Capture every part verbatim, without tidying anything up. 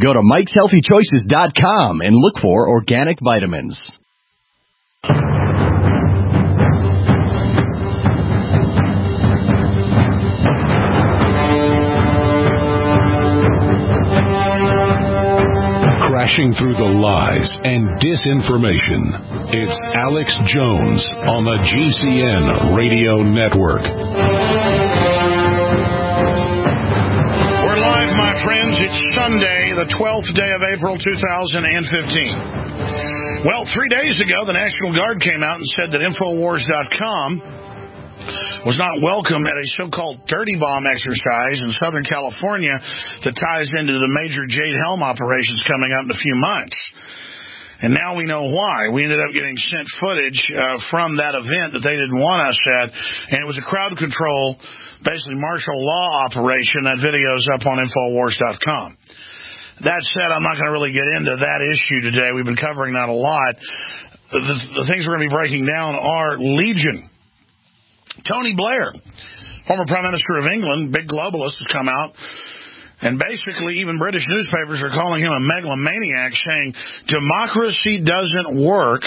Go to Mikes Healthy Choices dot com and look for organic vitamins. Crashing through the lies and disinformation. It's Alex Jones on the G C N Radio Network. We're live, my friends. It's Sunday, the twelfth day of April, two thousand fifteen. Well, three days ago, the National Guard came out and said that Infowars dot com was not welcome at a so-called dirty bomb exercise in Southern California that ties into the major Jade Helm operations coming up in a few months. And now we know why. We ended up getting sent footage uh, from that event that they didn't want us at, and it was a crowd control, basically martial law operation. That video's up on Infowars dot com. That said, I'm not going to really get into that issue today. We've been covering that a lot. The, the things we're going to be breaking down are Legion. Tony Blair, former Prime Minister of England, big globalist, has come out, and basically even British newspapers are calling him a megalomaniac, saying democracy doesn't work.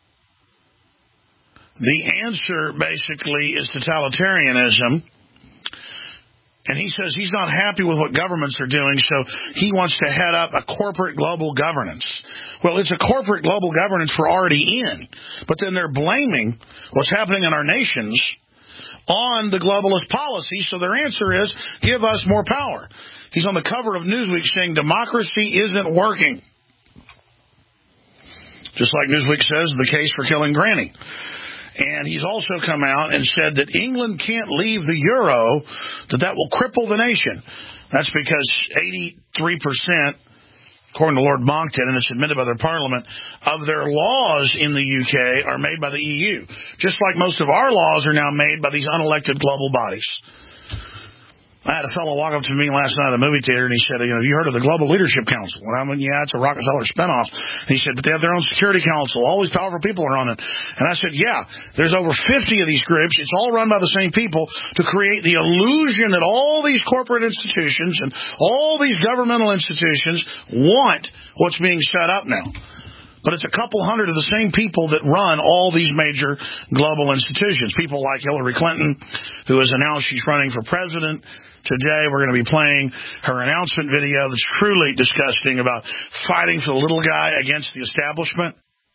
The answer, basically, is totalitarianism. And he says he's not happy with what governments are doing, so he wants to head up a corporate global governance. Well, it's a corporate global governance we're already in, but then they're blaming what's happening in our nations on the globalist policy, so their answer is, give us more power. He's on the cover of Newsweek saying democracy isn't working. Just like Newsweek says, the case for killing Granny. And he's also come out and said that England can't leave the euro, that that will cripple the nation. That's because eighty-three percent, according to Lord Monckton, and it's admitted by their parliament, of their laws in the U K are made by the E U. Just like most of our laws are now made by these unelected global bodies. I had a fellow walk up to me last night at a movie theater, and he said, you know, have you heard of the Global Leadership Council? And I went, yeah, it's a Rockefeller spinoff. And he said, but they have their own security council. All these powerful people are on it. And I said, yeah, there's over fifty of these groups. It's all run by the same people to create the illusion that all these corporate institutions and all these governmental institutions want what's being set up now. But it's a couple hundred of the same people that run all these major global institutions. People like Hillary Clinton, who has announced she's running for president. Today we're going to be playing her announcement video that's truly disgusting about fighting for the little guy against the establishment.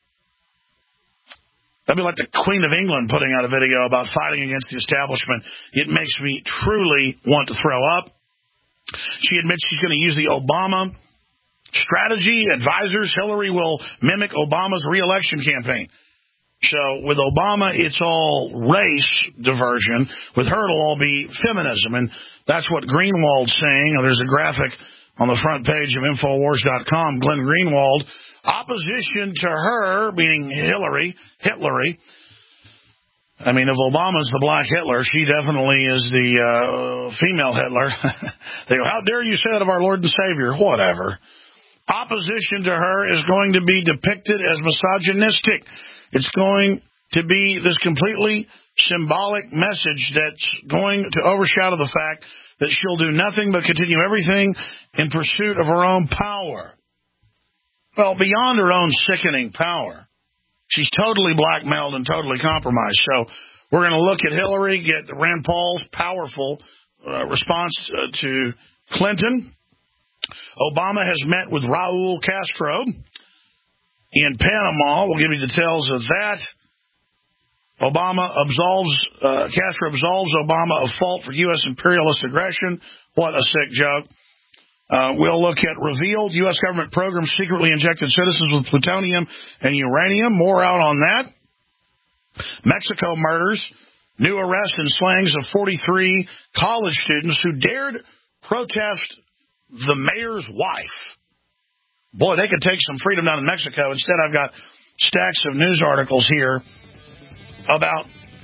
That'd be like the Queen of England putting out a video about fighting against the establishment. It makes me truly want to throw up. She admits she's going to use the Obama strategy advisors. Hillary will mimic Obama's re-election campaign. So with Obama, it's all race diversion. With her, it'll all be feminism. And that's what Greenwald's saying. There's a graphic on the front page of Infowars dot com. Glenn Greenwald, opposition to her, meaning Hillary, Hitlery. I mean, if Obama's the black Hitler, she definitely is the uh, female Hitler. They go, how dare you say that of our Lord and Savior? Whatever. Opposition to her is going to be depicted as misogynistic. It's going to be this completely symbolic message that's going to overshadow the fact that she'll do nothing but continue everything in pursuit of her own power. Well, beyond her own sickening power, she's totally blackmailed and totally compromised. So we're going to look at Hillary, get Rand Paul's powerful uh, response uh, to Clinton. Obama has met with Raul Castro in Panama. We'll give you details of that. Obama absolves, uh, Castro absolves Obama of fault for U S imperialist aggression. What a sick joke. Uh, we'll look at revealed U S government programs secretly injected citizens with plutonium and uranium. More out on that. Mexico murders. New arrests and slayings of forty-three college students who dared protest the mayor's wife. Boy, they could take some freedom down in Mexico. Instead, I've got stacks of news articles here about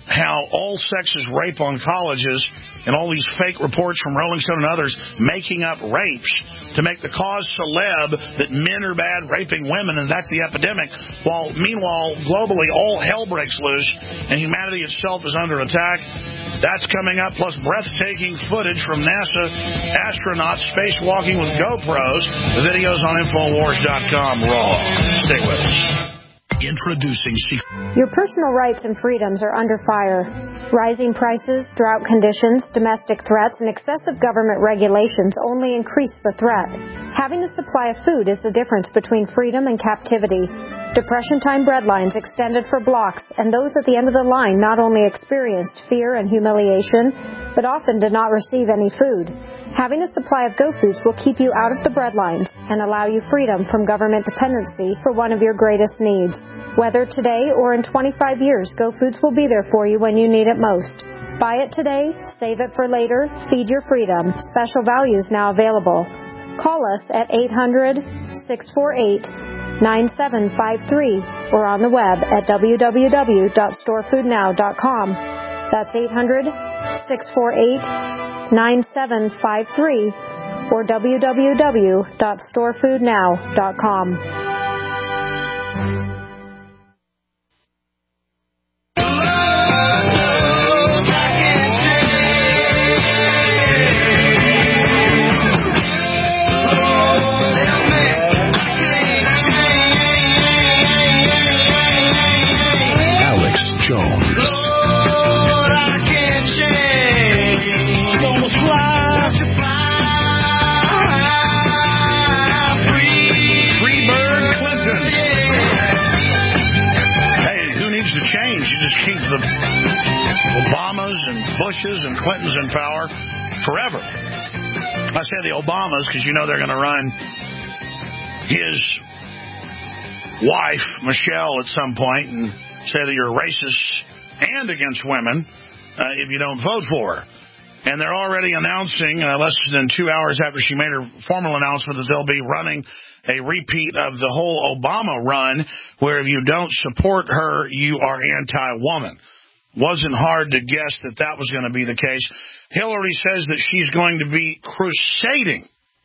how all sexes rape on colleges and all these fake reports from Rolling Stone and others making up rapes to make the cause celeb that men are bad raping women, and that's the epidemic, while meanwhile globally all hell breaks loose and humanity itself is under attack. That's coming up, plus breathtaking footage from NASA astronauts spacewalking with GoPros. The video's on Infowars dot com raw. Stay with us. Introducing C- Your personal rights and freedoms are under fire. Rising prices, drought conditions, domestic threats, and excessive government regulations only increase the threat. Having a supply of food is the difference between freedom and captivity. Depression-time breadlines extended for blocks, and those at the end of the line not only experienced fear and humiliation, but often did not receive any food. Having a supply of GoFoods will keep you out of the breadlines and allow you freedom from government dependency for one of your greatest needs. Whether today or in twenty-five years, GoFoods will be there for you when you need it most. Buy it today, save it for later, feed your freedom. Special values now available. Call us at eight hundred, six four eight, nine seven five three or on the web at w w w dot store food now dot com. That's eight hundred, six four eight, nine seven five three or w w w dot store food now dot com. And Clinton's in power forever. I say the Obamas because you know they're going to run his wife, Michelle, at some point and say that you're racist and against women uh, if you don't vote for her. And they're already announcing, uh, less than two hours after she made her formal announcement, that they'll be running a repeat of the whole Obama run, where if you don't support her, you are anti-woman. Wasn't hard to guess that that was going to be the case. Hillary says that she's going to be crusading,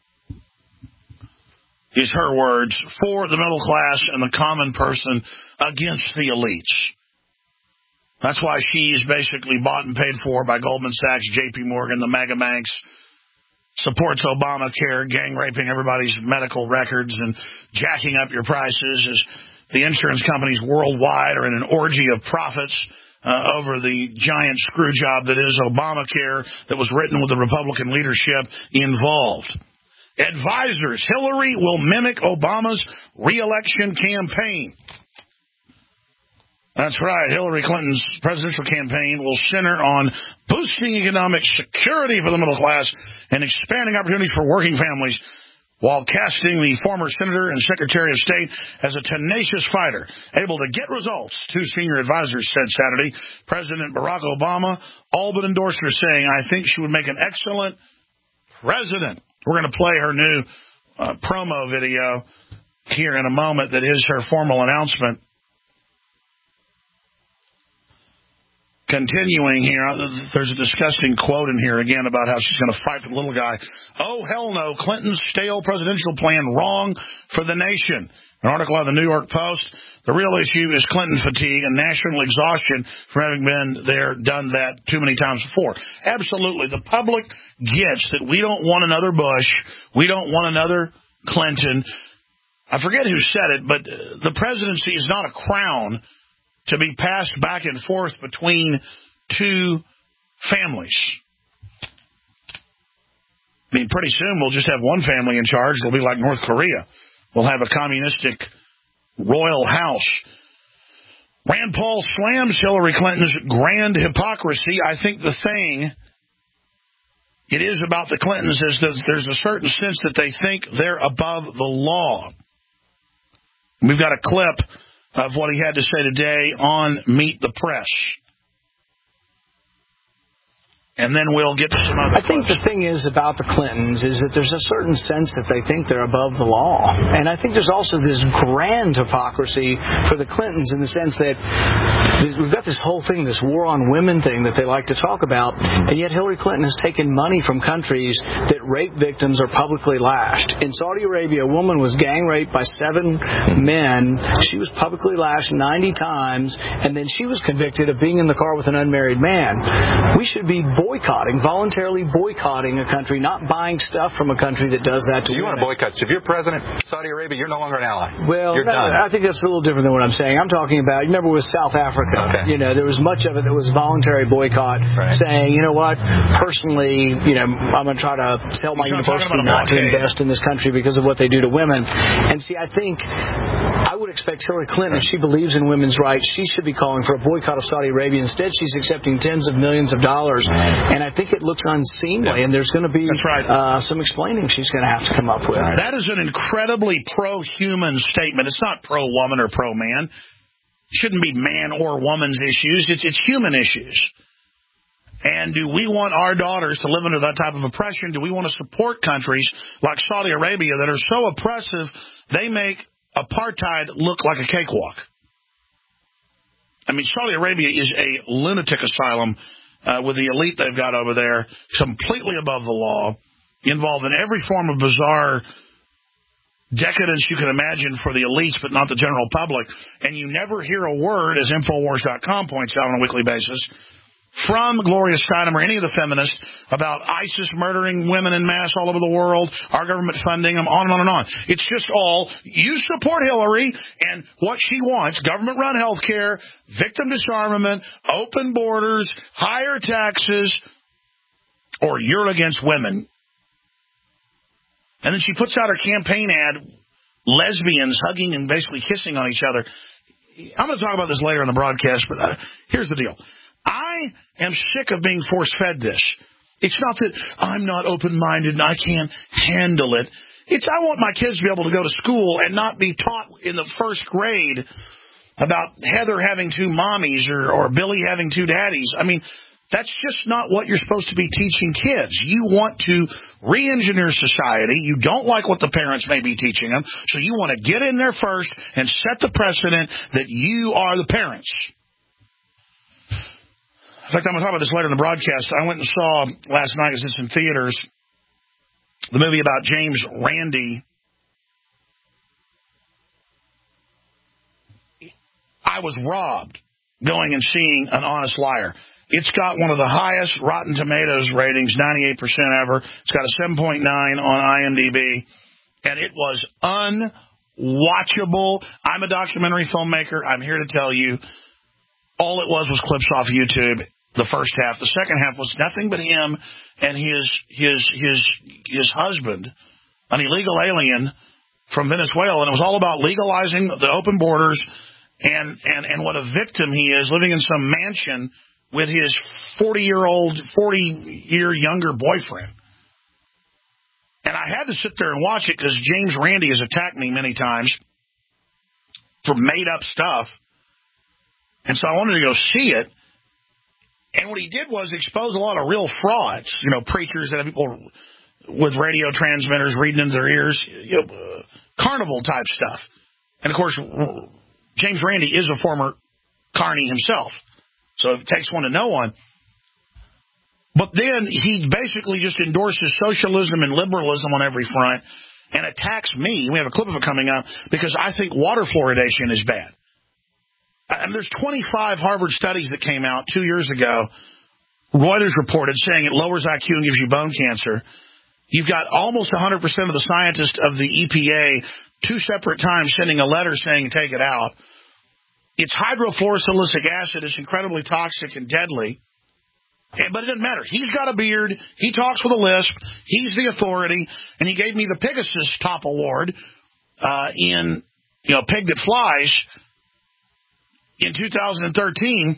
is her words, for the middle class and the common person against the elites. That's why she's basically bought and paid for by Goldman Sachs, J P Morgan, the mega banks, supports Obamacare, gang raping everybody's medical records and jacking up your prices as the insurance companies worldwide are in an orgy of profits Uh, over the giant screw job that is Obamacare that was written with the Republican leadership involved. Advisors, Hillary will mimic Obama's re-election campaign. That's right. Hillary Clinton's presidential campaign will center on boosting economic security for the middle class and expanding opportunities for working families, while casting the former senator and secretary of state as a tenacious fighter, able to get results, two senior advisors said Saturday. President Barack Obama all but endorsed her, saying, I think she would make an excellent president. We're going to play her new uh, promo video here in a moment that is her formal announcement. Continuing here, there's a disgusting quote in here again about how she's going to fight for the little guy. Oh, hell no, Clinton's stale presidential plan wrong for the nation. An article on the New York Post. The real issue is Clinton fatigue and national exhaustion from having been there, done that too many times before. Absolutely. The public gets that we don't want another Bush. We don't want another Clinton. I forget who said it, but the presidency is not a crown to be passed back and forth between two families. I mean, pretty soon we'll just have one family in charge. It'll be like North Korea. We'll have a communistic royal house. Rand Paul slams Hillary Clinton's grand hypocrisy. I think the thing it is about the Clintons is that there's a certain sense that they think they're above the law. We've got a clip of what he had to say today on Meet the Press. and then we'll get to some other I think clips. the thing is about the Clintons is that there's a certain sense that they think they're above the law. And I think there's also this grand hypocrisy for the Clintons in the sense that we've got this whole thing, this war on women thing that they like to talk about, and yet Hillary Clinton has taken money from countries that rape victims are publicly lashed. In Saudi Arabia, a woman was gang raped by seven men. She was publicly lashed ninety times, and then she was convicted of being in the car with an unmarried man. We should be boycotting, voluntarily boycotting a country, not buying stuff from a country that does that to you women. want to boycott. So if you're president of Saudi Arabia, you're no longer an ally. Well, you're no, done. I think that's a little different than what I'm saying. I'm talking about, you remember with South Africa, okay. you know, there was much of it that was voluntary boycott, right. saying, you know what, personally, you know, I'm going to try to tell my You're university not not to invest in this country because of what they do to women. And see, I think I would expect Hillary Clinton, if she believes in women's rights, she should be calling for a boycott of Saudi Arabia. Instead, she's accepting tens of millions of dollars. And I think it looks unseemly, and there's going to be right. uh, some explaining she's going to have to come up with. That is an incredibly pro-human statement. It's not pro-woman or pro-man. It shouldn't be man or woman's issues. It's, it's human issues. And do we want our daughters to live under that type of oppression? Do we want to support countries like Saudi Arabia that are so oppressive, they make apartheid look like a cakewalk? I mean, Saudi Arabia is a lunatic asylum uh, with the elite they've got over there, completely above the law, involved in every form of bizarre decadence you can imagine for the elites, but not the general public. And you never hear a word, as Infowars dot com points out on a weekly basis, from Gloria Steinem or any of the feminists about ISIS murdering women en masse all over the world, our government funding them, on and on and on. It's just all, you support Hillary and what she wants, government-run health care, victim disarmament, open borders, higher taxes, or you're against women. And then she puts out her campaign ad, lesbians hugging and basically kissing on each other. I'm going to talk about this later in the broadcast, but uh, here's the deal. I am sick of being force-fed this. It's not that I'm not open-minded and I can't handle it. It's I want my kids to be able to go to school and not be taught in the first grade about Heather having two mommies or, or Billy having two daddies. I mean, that's just not what you're supposed to be teaching kids. You want to re-engineer society. You don't like what the parents may be teaching them, so you want to get in there first and set the precedent that you are the parents. In fact, I'm going to talk about this later in the broadcast. I went and saw last night, because it's in theaters, the movie about James Randi. I was robbed going and seeing An Honest Liar. It's got one of the highest Rotten Tomatoes ratings, ninety-eight percent ever. It's got a seven point nine on I M D B. And it was unwatchable. I'm a documentary filmmaker. I'm here to tell you, all it was was clips off YouTube. The first half. The second half was nothing but him and his his his his husband, an illegal alien from Venezuela, and it was all about legalizing the open borders and and and what a victim he is, living in some mansion with his forty-year-old, forty-year younger boyfriend. And I had to sit there and watch it because James Randi has attacked me many times for made-up stuff, and so I wanted to go see it. And what he did was expose a lot of real frauds, you know, preachers that have people with radio transmitters reading into their ears, you know, uh, carnival-type stuff. And, of course, James Randi is a former carny himself, so it takes one to know one. But then he basically just endorses socialism and liberalism on every front and attacks me. We have a clip of it coming up because I think water fluoridation is bad. And there's twenty-five Harvard studies that came out two years ago. Reuters reported saying it lowers I Q and gives you bone cancer. You've got almost one hundred percent of the scientists of the E P A two separate times sending a letter saying take it out. It's hydrofluorosilicic acid. It's incredibly toxic and deadly. But it doesn't matter. He's got a beard. He talks with a lisp. He's the authority. And he gave me the Pegasus Top Award uh, in, you know, Pig That Flies. In two thousand thirteen,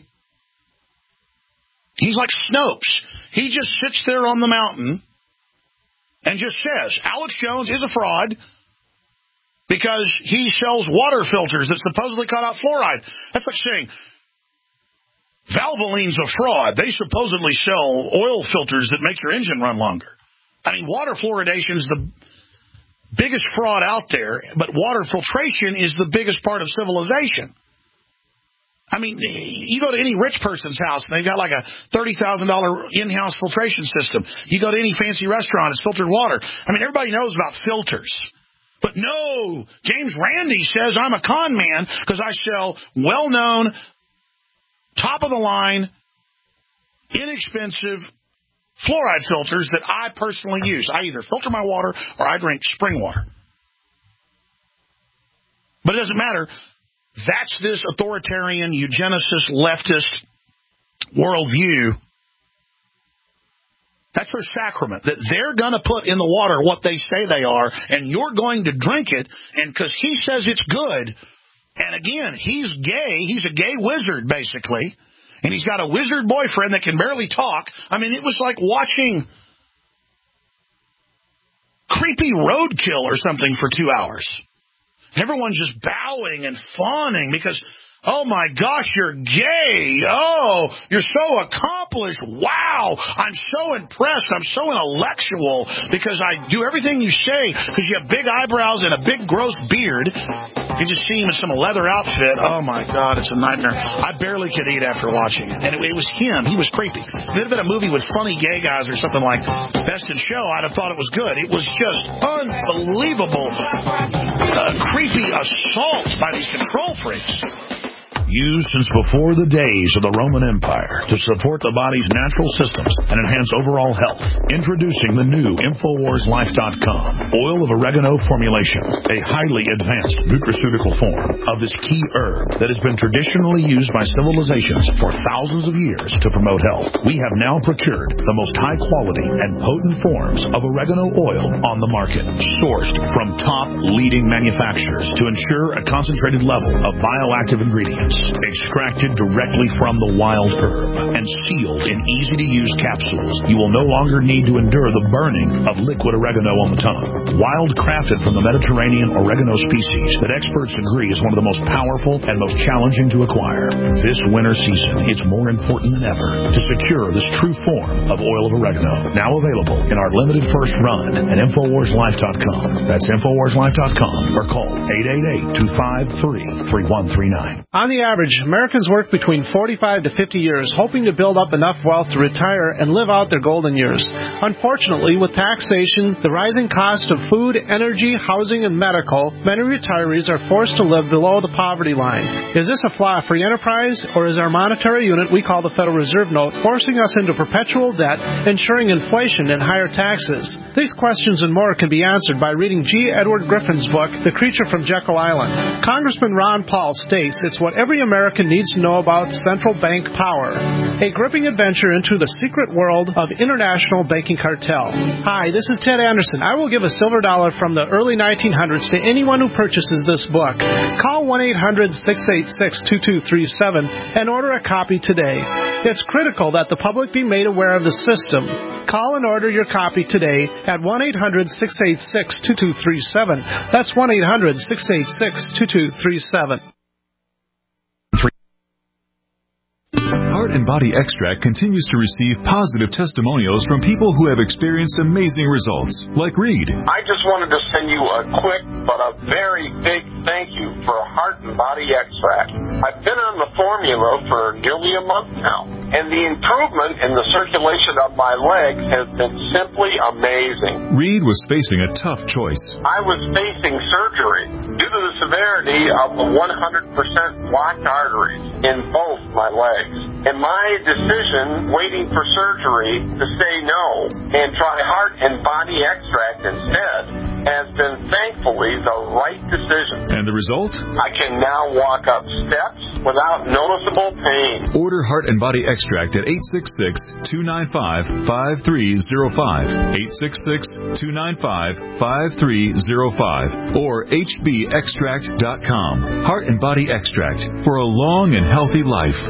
he's like Snopes. He just sits there on the mountain and just says, Alex Jones is a fraud because he sells water filters that supposedly cut out fluoride. That's like saying, Valvoline's a fraud. They supposedly sell oil filters that make your engine run longer. I mean, water fluoridation is the biggest fraud out there, but water filtration is the biggest part of civilization. I mean, you go to any rich person's house, and they've got like a thirty thousand dollars in-house filtration system. You go to any fancy restaurant, it's filtered water. I mean, everybody knows about filters. But no, James Randi says I'm a con man because I sell well-known, top-of-the-line, inexpensive fluoride filters that I personally use. I either filter my water or I drink spring water. But it doesn't matter. That's this authoritarian, eugenicist, leftist worldview. That's their sacrament, that they're going to put in the water what they say they are, and you're going to drink it, and because he says it's good. And again, he's gay. He's a gay wizard, basically. And he's got a wizard boyfriend that can barely talk. I mean, it was like watching creepy roadkill or something for two hours. Everyone's just bowing and fawning because, oh, my gosh, you're gay. Oh, you're so accomplished. Wow, I'm so impressed. I'm so intellectual because I do everything you say because you have big eyebrows and a big, gross beard. You just see him in some leather outfit. Oh, my God, it's a nightmare. I barely could eat after watching it. And it, it was him. He was creepy. If it had been a movie with funny gay guys or something like Best in Show, I'd have thought it was good. It was just unbelievable, uh, creepy assault by these control freaks. Used since before the days of the Roman Empire to support the body's natural systems and enhance overall health. Introducing the new Infowars Life dot com oil of oregano formulation, a highly advanced nutraceutical form of this key herb that has been traditionally used by civilizations for thousands of years to promote health. We have now procured the most high quality and potent forms of oregano oil on the market, sourced from top leading manufacturers to ensure a concentrated level of bioactive ingredients. Extracted directly from the wild herb and sealed in easy-to-use capsules, you will no longer need to endure the burning of liquid oregano on the tongue. Wild crafted from the Mediterranean oregano species that experts agree is one of the most powerful and most challenging to acquire. This winter season, it's more important than ever to secure this true form of oil of oregano. Now available in our limited first run at Infowars Life dot com. That's Infowars Life dot com or call eight eight eight, two five three, three one three nine. On the average, Americans work between forty-five to fifty years, hoping to build up enough wealth to retire and live out their golden years. Unfortunately, with taxation, the rising cost of food, energy, housing, and medical, many retirees are forced to live below the poverty line. Is this a flaw of free enterprise, or is our monetary unit we call the Federal Reserve Note forcing us into perpetual debt, ensuring inflation and higher taxes? These questions and more can be answered by reading G. Edward Griffin's book, The Creature from Jekyll Island. Congressman Ron Paul states it's what every American needs to know about central bank power. A gripping adventure into the secret world of international banking cartel. Hi, this is Ted Anderson. I will give a silver dollar from the early nineteen hundreds to anyone who purchases this book. Call one eight hundred, six eight six, two two three seven and order a copy today. It's critical that the public be made aware of the system. Call and order your copy today at one eight hundred, six eight six, two two three seven. That's one eight hundred, six eight six, two two three seven. Heart and Body Extract continues to receive positive testimonials from people who have experienced amazing results, like Reed. I just wanted to send you a quick but a very big thank you for Heart and Body Extract. I've been on the formula for nearly a month now, and the improvement in the circulation of my legs has been simply amazing. Reed was facing a tough choice. I was facing surgery due to the severity of the one hundred percent blocked arteries in both my legs. And my decision, waiting for surgery, to say no and try Heart and Body Extract instead, has been thankfully the right decision. And the result? I can now walk up steps without noticeable pain. Order Heart and Body Extract at eight six six, two nine five, five three zero five, eight six six, two nine five, five three zero five, or h b extract dot com. Heart and Body Extract for a long and healthy life.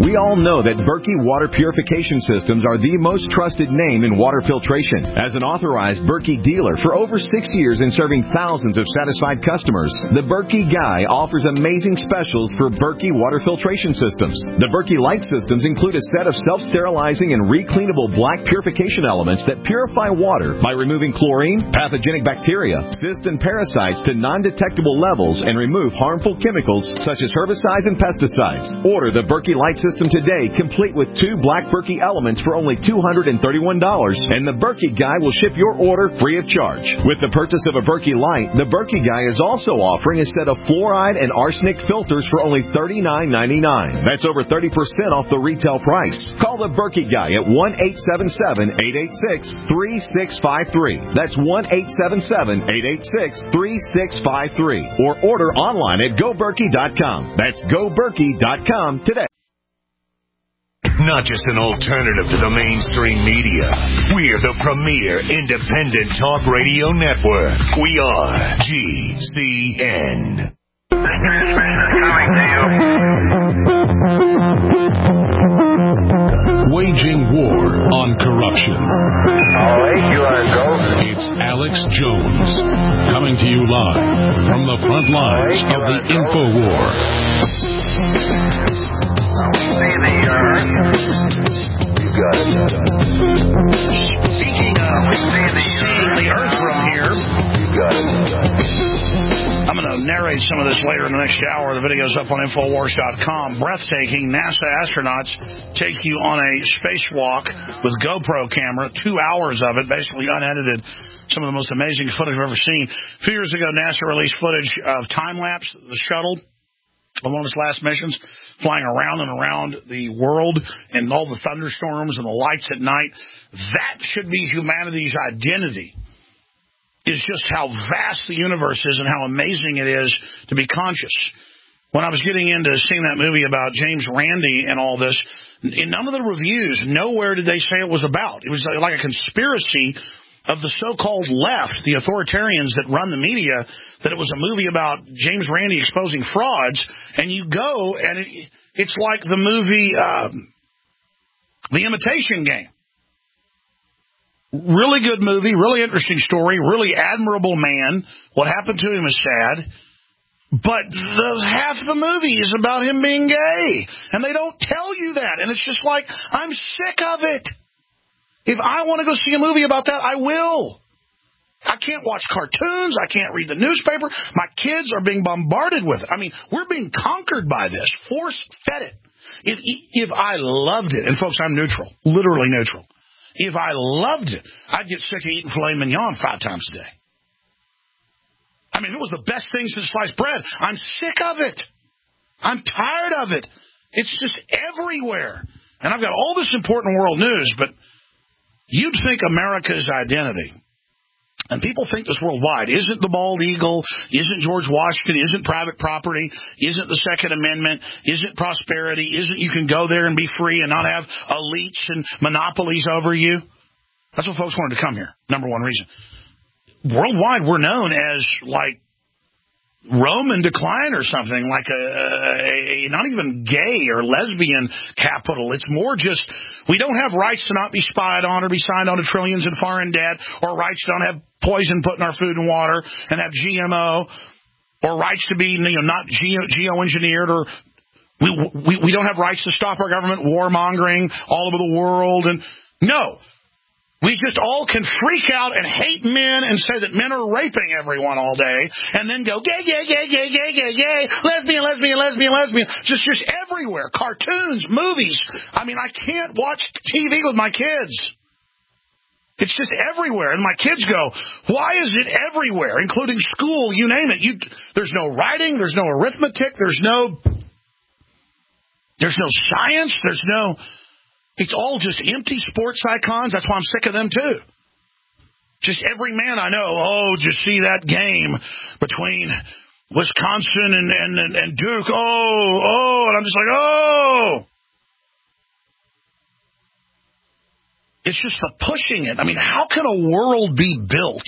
We all know that Berkey Water Purification Systems are the most trusted name in water filtration. As an authorized Berkey dealer for over six years and serving thousands of satisfied customers, the Berkey Guy offers amazing specials for Berkey Water Filtration Systems. The Berkey Light Systems include a set of self-sterilizing and recleanable black purification elements that purify water by removing chlorine, pathogenic bacteria, cysts, and parasites to non-detectable levels and remove harmful chemicals such as herbicides and pesticides. Order the Berkey Light System today, complete with two black Berkey elements for only two hundred thirty-one dollars, and the Berkey Guy will ship your order free of charge. With the purchase of a Berkey Light, the Berkey Guy is also offering a set of fluoride and arsenic filters for only thirty-nine ninety-nine. That's over thirty percent off the retail price. Call the Berkey Guy at one eight seven seven, eight eight six, three six five three. That's one eight seven seven, eight eight six, three six five three. Or order online at go berkey dot com. That's go berkey dot com today. Not just an alternative to the mainstream media. We're the premier independent talk radio network. We are G C N. Waging war on corruption. All right, you are go. It's Alex Jones, coming to you live from the front lines of the info war. You got it. Speaking of seeing the earth from here, You got it. I'm going to narrate some of this later in the next hour. The video's up on infowars dot com. Breathtaking. NASA astronauts take you on a spacewalk with GoPro camera, two hours of it, basically unedited. Some of the most amazing footage I've ever seen. A few years ago, NASA released footage of time-lapse, the shuttle, on one of its last missions, flying around and around the world and all the thunderstorms and the lights at night. That should be humanity's identity, is just how vast the universe is and how amazing it is to be conscious. When I was getting into seeing that movie about James Randi and all this, in none of the reviews, nowhere did they say it was about. It was like a conspiracy of the so-called left, the authoritarians that run the media, that it was a movie about James Randi exposing frauds, and you go, and it, it's like the movie um, The Imitation Game. Really good movie, really interesting story, really admirable man. What happened to him is sad. But the, half the movie is about him being gay. And they don't tell you that. And it's just like, I'm sick of it. If I want to go see a movie about that, I will. I can't watch cartoons. I can't read the newspaper. My kids are being bombarded with it. I mean, we're being conquered by this. Force-fed it. If, if I loved it, and folks, I'm neutral, literally neutral. If I loved it, I'd get sick of eating filet mignon five times a day. I mean, it was the best thing since sliced bread. I'm sick of it. I'm tired of it. It's just everywhere. And I've got all this important world news, but you'd think America's identity, and people think this worldwide, isn't the bald eagle, isn't George Washington, isn't private property, isn't the Second Amendment, isn't prosperity, isn't you can go there and be free and not have elites and monopolies over you. That's what folks wanted to come here, number one reason. Worldwide, we're known as, like, Roman decline or something, like a, a, a not even gay or lesbian capital. It's more just we don't have rights to not be spied on or be signed on to trillions in foreign debt, or rights to not have poison put in our food and water and have G M O, or rights to be you know not geo, geo-engineered, or we, we we don't have rights to stop our government warmongering all over the world. And no. We just all can freak out and hate men and say that men are raping everyone all day, and then go gay, gay, gay, gay, gay, gay, gay, lesbian, lesbian, lesbian, lesbian, just just everywhere. Cartoons, movies. I mean, I can't watch T V with my kids. It's just everywhere, and my kids go, "Why is it everywhere, including school? You name it. You there's no writing, there's no arithmetic, there's no there's no science, there's no." It's all just empty sports icons. That's why I'm sick of them, too. Just every man I know, oh, did you see that game between Wisconsin and, and, and Duke? Oh, oh, and I'm just like, oh. It's just the pushing it. I mean, how can a world be built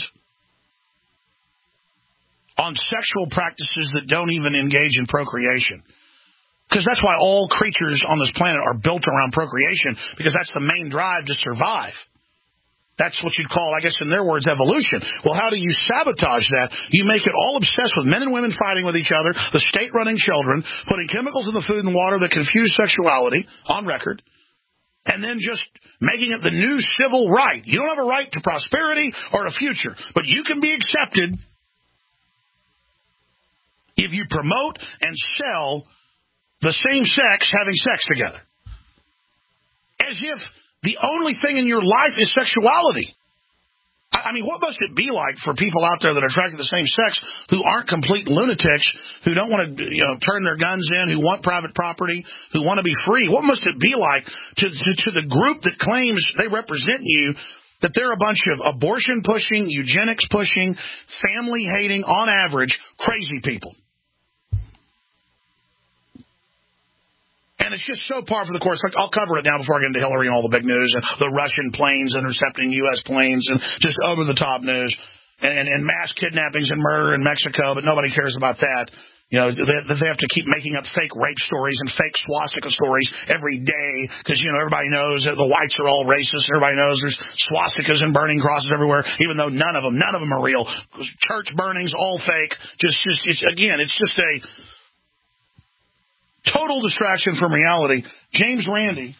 on sexual practices that don't even engage in procreation? Because that's why all creatures on this planet are built around procreation, because that's the main drive to survive. That's what you'd call, I guess in their words, evolution. Well, how do you sabotage that? You make it all obsessed with men and women fighting with each other, the state running children, putting chemicals in the food and water that confuse sexuality on record, and then just making it the new civil right. You don't have a right to prosperity or a future, but you can be accepted if you promote and sell the same sex having sex together. As if the only thing in your life is sexuality. I mean, what must it be like for people out there that are attracted to the same sex who aren't complete lunatics, who don't want to, you know, turn their guns in, who want private property, who want to be free? What must it be like to, to, to the group that claims they represent you, that they're a bunch of abortion-pushing, eugenics-pushing, family-hating, on average, crazy people? And it's just so par for the course. Like, I'll cover it now before I get into Hillary and all the big news and the Russian planes intercepting U S planes and just over-the-top news and, and, and mass kidnappings and murder in Mexico, but nobody cares about that. You know, they, they have to keep making up fake rape stories and fake swastika stories every day because, you know, everybody knows that the whites are all racist. Everybody knows there's swastikas and burning crosses everywhere, even though none of them, none of them are real. Church burnings, all fake. Just, just, it's, again, it's just a total distraction from reality. James Randi,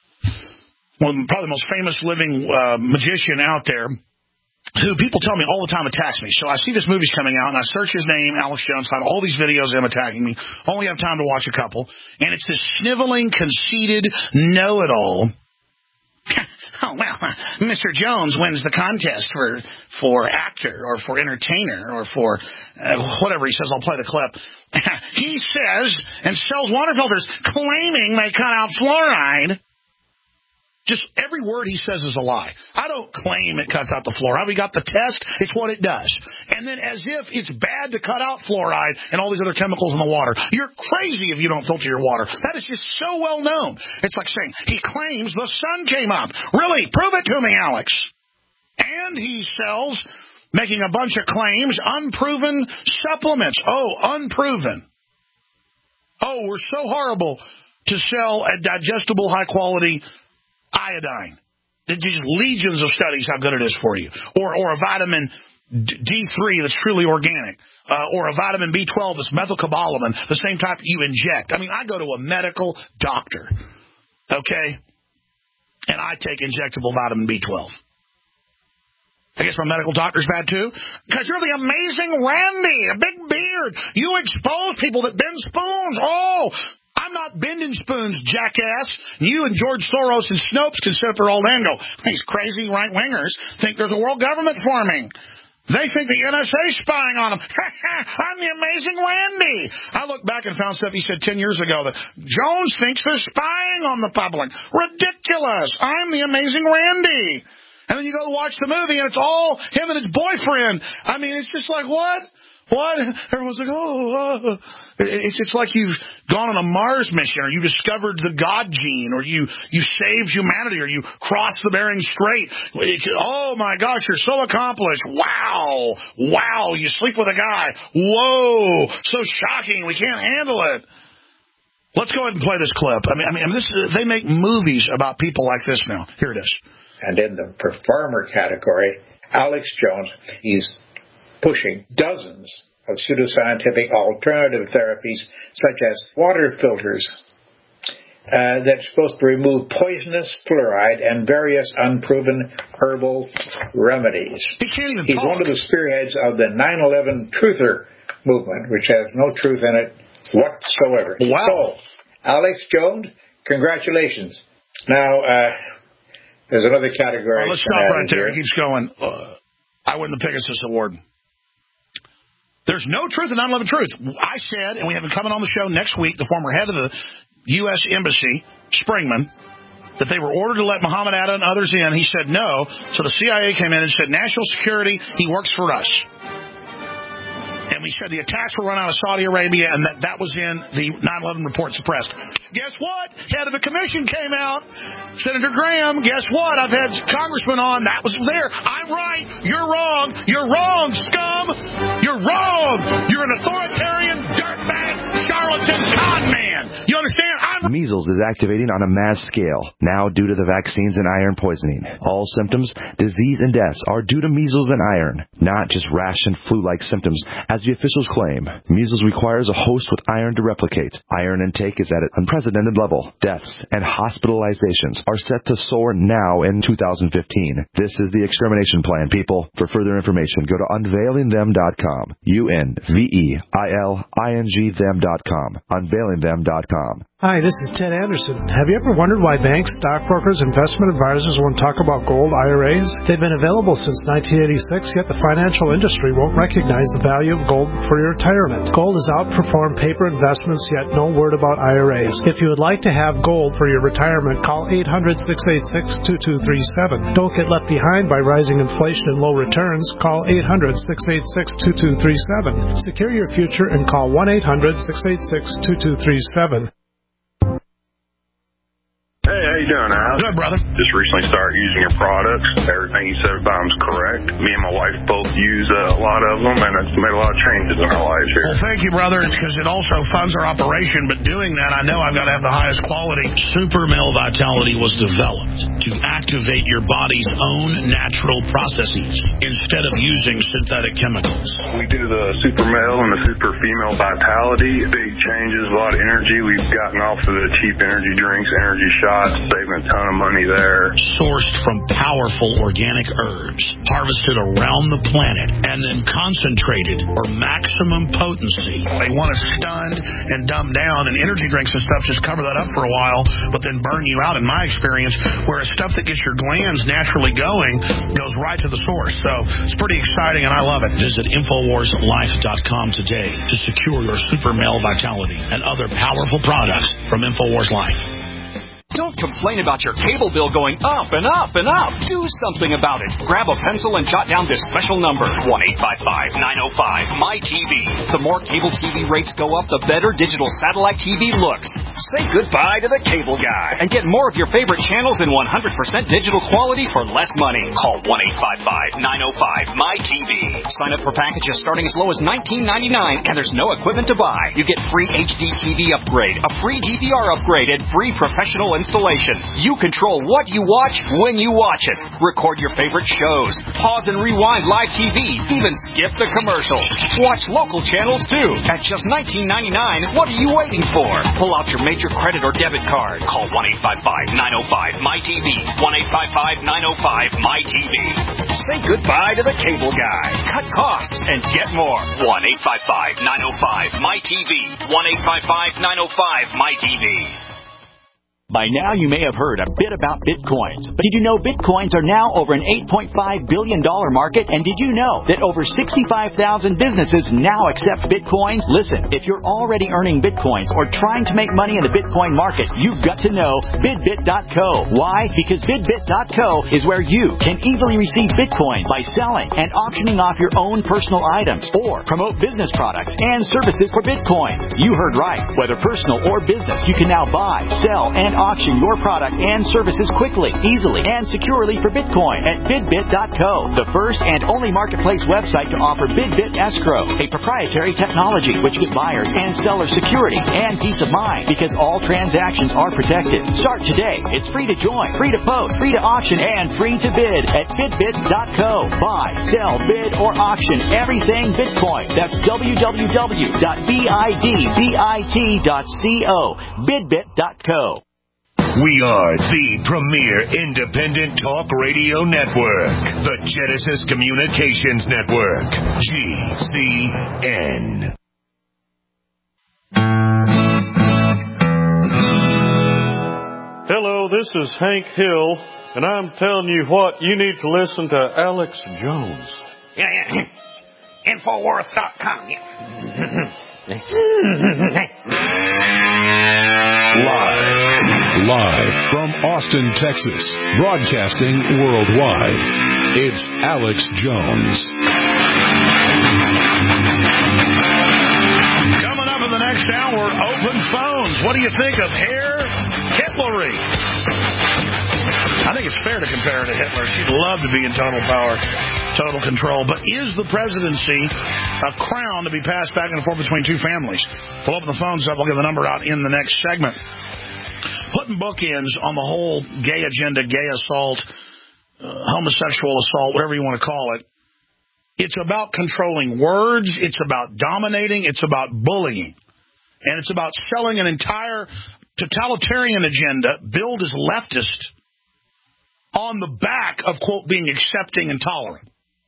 one of probably the most famous living uh, magician out there, who people tell me all the time attacks me. So I see this movie's coming out, and I search his name, Alex Jones, find all these videos of him attacking me. Only have time to watch a couple. And it's this sniveling, conceited, know-it-all. Oh, well, Mister Jones wins the contest for for actor or for entertainer or for uh, whatever he says. I'll play the clip. He says and sells water filters claiming they cut out fluoride. Just every word he says is a lie. I don't claim it cuts out the fluoride. We got the test. It's what it does. And then as if it's bad to cut out fluoride and all these other chemicals in the water. You're crazy if you don't filter your water. That is just so well known. It's like saying he claims the sun came up. Really? Prove it to me, Alex. And he sells, making a bunch of claims, unproven supplements. Oh, unproven. Oh, we're so horrible to sell a digestible, high-quality iodine. There's legions of studies how good it is for you. Or or a vitamin D three that's truly organic. Uh, or a vitamin B twelve that's methylcobalamin, the same type you inject. I mean, I go to a medical doctor, okay, and I take injectable vitamin B twelve. I guess my medical doctor's bad too? Because you're the amazing Randy, a big beard. You expose people that bend spoons. Oh, I'm not bending spoons, jackass. You and George Soros and Snopes can sit up there all day and go, these crazy right-wingers think there's a world government forming. They think the N S A's spying on them. I'm the amazing Randy. I looked back and found stuff he said ten years ago that Jones thinks they're spying on the public. Ridiculous. I'm the amazing Randy. And then you go watch the movie and it's all him and his boyfriend. I mean, it's just like, what? What? Everyone's like, oh, uh. It's, it's like you've gone on a Mars mission, or you discovered the God gene, or you, you saved humanity, or you crossed the Bering Strait. It, oh, my gosh, you're so accomplished. Wow. Wow, you sleep with a guy. Whoa, so shocking. We can't handle it. Let's go ahead and play this clip. I mean, I mean, this, they make movies about people like this now. Here it is. And in the performer category, Alex Jones, he's pushing dozens of pseudoscientific alternative therapies, such as water filters, uh, that's supposed to remove poisonous fluoride and various unproven herbal remedies. He can't even He's talk. one of the spearheads of the nine eleven Truther movement, which has no truth in it whatsoever. Wow. So, Alex Jones, congratulations. Now, uh, there's another category. Oh, let's stop right there. He keeps going. Uh, I win the Pegasus Award. There's no truth in nine eleven Truth. I said, and we have him coming on the show next week, the former head of the U S Embassy, Springman, that they were ordered to let Muhammad Atta and others in. He said no. So the C I A came in and said, national security, he works for us. And we said the attacks were run out of Saudi Arabia, and that, that was in the nine eleven report suppressed. Guess what? Head of the commission came out. Senator Graham, guess what? I've had congressmen on. That was there. I'm right. You're wrong. You're wrong, scum. You're wrong. You're an authoritarian, dirtbag, charlatan, con man. You Measles is activating on a mass scale, now due to the vaccines and iron poisoning. All symptoms, disease, and deaths are due to measles and iron, not just rash and flu-like symptoms, as the officials claim. Measles requires a host with iron to replicate. Iron intake is at an unprecedented level. Deaths and hospitalizations are set to soar now in two thousand fifteen. This is the extermination plan, people. For further information, go to unveiling them dot com. U N V E I L I N G them dot com. unveiling them dot com. Hi, this is Ted Anderson. Have you ever wondered why banks, stockbrokers, investment advisors won't talk about gold I R As? They've been available since nineteen eighty-six, yet the financial industry won't recognize the value of gold for your retirement. Gold has outperformed paper investments, yet no word about I R As. If you would like to have gold for your retirement, call eight hundred, six eight six, two two three seven. Don't get left behind by rising inflation and low returns. Call eight hundred, six eight six, two two three seven. Secure your future and call one eight hundred, six eight six, two two three seven. Hey, how you doing, Al? Good, brother. Just recently started using your products. Everything you said about them's correct. Me and my wife both use uh, a lot of them, and it's made a lot of changes in our lives here. Well, thank you, brother. It's because it also funds our operation, but doing that, I know I've got to have the highest quality. Super Male Vitality was developed to activate your body's own natural processes instead of using synthetic chemicals. We do the Super Male and the Super Female Vitality. Big changes, a lot of energy. We've gotten off of the cheap energy drinks, energy shots. Saving a ton of money there. Sourced from powerful organic herbs, harvested around the planet, and then concentrated for maximum potency. They want to stun and dumb down, and energy drinks and stuff just cover that up for a while, but then burn you out, in my experience, whereas stuff that gets your glands naturally going goes right to the source. So it's pretty exciting, and I love it. Visit Infowars Life dot com today to secure your Super Male Vitality and other powerful products from Infowars Life. Don't complain about your cable bill going up and up and up. Do something about it. Grab a pencil and jot down this special number, one eight five five, nine oh five, M Y T V. The more cable T V rates go up, the better digital satellite T V looks. Say goodbye to the cable guy and get more of your favorite channels in one hundred percent digital quality for less money. Call one eight five five, nine oh five, M Y T V. Sign up for packages starting as low as nineteen ninety-nine, and there's no equipment to buy. You get free H D T V upgrade, a free D V R upgrade, and free professional installation. You control what you watch when you watch it. Record your favorite shows. Pause and rewind live T V. Even skip the commercials. Watch local channels too. At just nineteen ninety-nine, what are you waiting for? Pull out your major credit or debit card. Call one eight five five, nine oh five, M Y T V. one eight five five, nine oh five, M Y T V. Say goodbye to the cable guy. Cut costs and get more. one eight five five, nine oh five, M Y T V. one eight five five, nine oh five, M Y T V. By now, you may have heard a bit about Bitcoins. But did you know Bitcoins are now over an eight point five billion dollars market? And did you know that over sixty-five thousand businesses now accept Bitcoins? Listen, if you're already earning Bitcoins or trying to make money in the Bitcoin market, you've got to know Bidbit dot co. Why? Because Bidbit dot co is where you can easily receive Bitcoins by selling and auctioning off your own personal items or promote business products and services for Bitcoin. You heard right. Whether personal or business, you can now buy, sell, and auction your product and services quickly, easily, and securely for Bitcoin at Bidbit dot co, the first and only marketplace website to offer Bidbit Escrow, a proprietary technology which gives buyers and sellers security and peace of mind because all transactions are protected. Start today. It's free to join, free to post, free to auction, and free to bid at Bidbit dot co. Buy, sell, bid, or auction everything Bitcoin. That's w w w dot bidbit dot co. Bidbit dot co. We are the premier independent talk radio network, the Genesis Communications Network, G C N. Hello, this is Hank Hill, and I'm telling you what, you need to listen to Alex Jones. Yeah, yeah. Infowars dot com, yeah. Live. Live from Austin, Texas. Broadcasting worldwide. It's Alex Jones. Coming up in the next hour, open phones. What do you think of Herr Hitlery? I think it's fair to compare her to Hitler. She'd love to be in total power, total control. But is the presidency a crown to be passed back and forth between two families? We'll open the phones up. We'll get the number out in the next segment. putting bookends on the whole gay agenda, gay assault, uh, homosexual assault, whatever you want to call it. It's about controlling words. It's about dominating. It's about bullying. And it's about selling an entire totalitarian agenda, billed as leftist, on the back of, quote, being accepting and tolerant.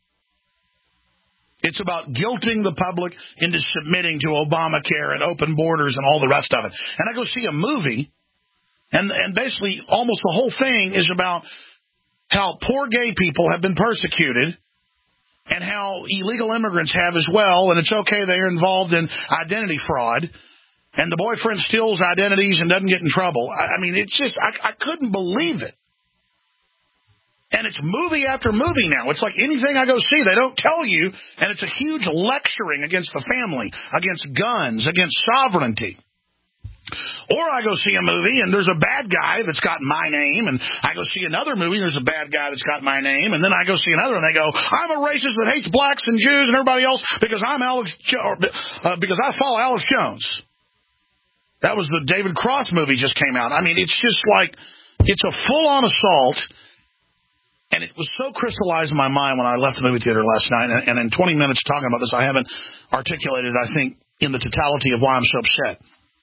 It's about guilting the public into submitting to Obamacare and open borders and all the rest of it. And I go see a movie, and and basically almost the whole thing is about how poor gay people have been persecuted and how illegal immigrants have as well, and it's okay they're involved in identity fraud, and the boyfriend steals identities and doesn't get in trouble. I, I mean, it's just, I, I couldn't believe it. And it's movie after movie now. It's like anything I go see, they don't tell you, and it's a huge lecturing against the family, against guns, against sovereignty. Or I go see a movie, and there's a bad guy that's got my name, and I go see another movie, and there's a bad guy that's got my name, and then I go see another, and they go, I'm a racist that hates blacks and Jews and everybody else because I'm Alex, jo- or, uh, because I follow Alex Jones. That was the David Cross movie just came out. I mean, it's just like, it's a full-on assault. And it was so crystallized in my mind when I left the movie theater last night, and in twenty minutes talking about this, I haven't articulated, I think, in the totality of why I'm so upset.